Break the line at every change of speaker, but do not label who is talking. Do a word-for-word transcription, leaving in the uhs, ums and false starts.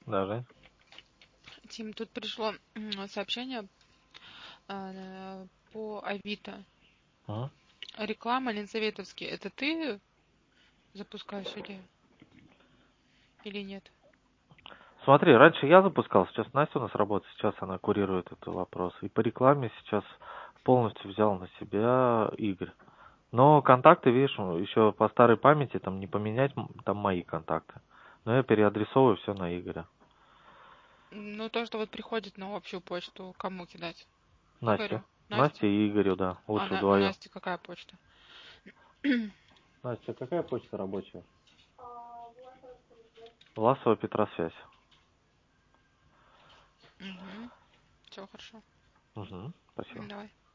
Да, Жень.
Тим, тут пришло м, сообщение э, по Авито.
М?
Реклама Ленсоветовский. Это ты запускаешь или, или нет?
Смотри, раньше я запускал, сейчас Настя у нас работает, сейчас она курирует этот вопрос. И по рекламе сейчас полностью взял на себя Игорь. Но контакты, видишь, еще по старой памяти там не поменять, м, там мои контакты. Но я переадресовываю все на Игоря.
Ну, то, что вот приходит на общую почту, кому кидать?
Настя.
Игорю?
Настя
Насте?
и Игорю, да,
А
лучше
на, у
вдвоем.
Насти какая почта?
Настя, какая почта рабочая? Власова Петросвязь.
Угу. Все хорошо.
Угу, спасибо.
Давай.